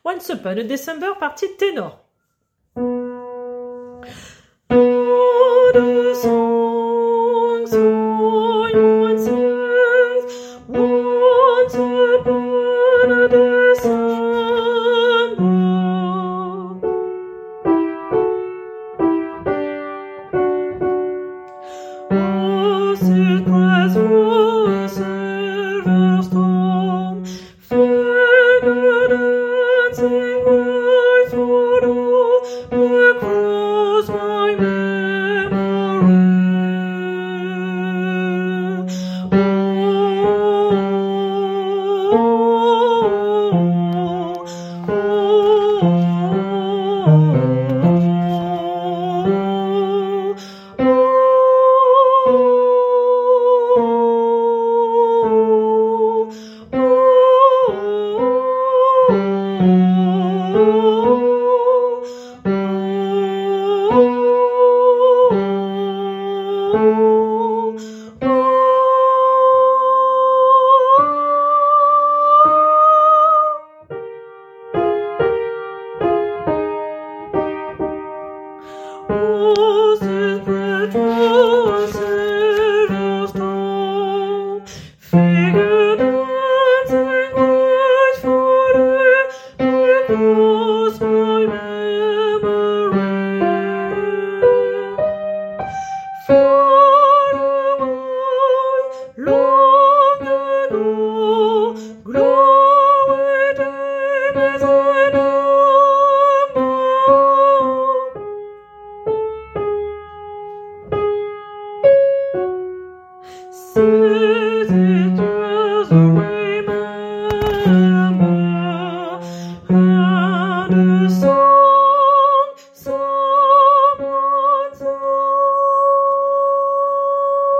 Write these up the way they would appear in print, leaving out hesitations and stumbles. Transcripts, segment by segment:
Once Upon a December, partie ténor.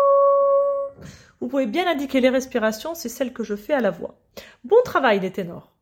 Vous pouvez bien indiquer les respirations, c'est celle que je fais à la voix. Bon travail les ténors!